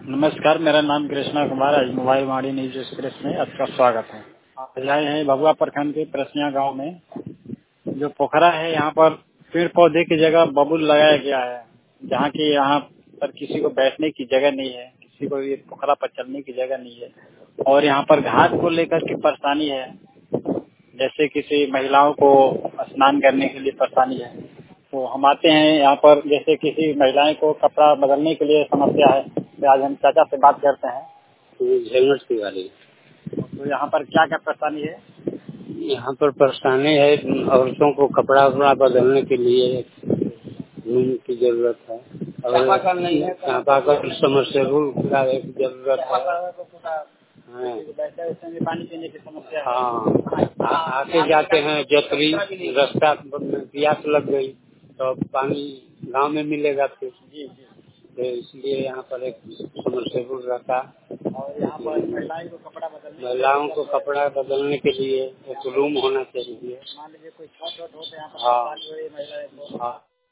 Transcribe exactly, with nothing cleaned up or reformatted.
नमस्कार, मेरा नाम कृष्णा कुमार। आज मोबाइल वाणी न्यूज एक्सप्रेस में आपका स्वागत है। आज आए हैं भभुआ प्रखंड के परसिया गांव में। जो पोखरा है, यहाँ पर पेड़ पौधे की जगह बबूल लगाया गया है, जहाँ की यहाँ पर किसी को बैठने की जगह नहीं है, किसी को ये पोखरा पर चलने की जगह नहीं है। और यहाँ पर घाट को लेकर के परेशानी है, जैसे किसी महिलाओं को स्नान करने के लिए परेशानी है। तो हम आते हैं यहाँ पर, जैसे किसी महिलाएं को कपड़ा बदलने के लिए समस्या है, तो आज हम चाचा से बात करते हैं। झेलमठ की वाली। तो यहाँ पर क्या क्या परेशानी है? यहाँ पर परेशानी है, औरतों को कपड़ा वपड़ा बदलने के लिए रूम की जरूरत है और चापाकल समरसेबुल का एक जरूरत है। हाँ, पानी पीने की समस्या है। हाँ, आ- आते जाते हैं जतरी रास्ता में प्यास लग गई तो पानी गांव में मिलेगा फिर। जी जी। तो इसलिए यहाँ पर एक समरसेबुल रखा। और यहाँ पर महिलाओं को कपड़ा बदलने महिलाओं को कपड़ा बदलने के लिए एक रूम होना चाहिए। मान लीजिए कोई शॉर्ट हो तो यहाँ पर हाँ, परेशानी हो रही है महिलाएं को। हाँ।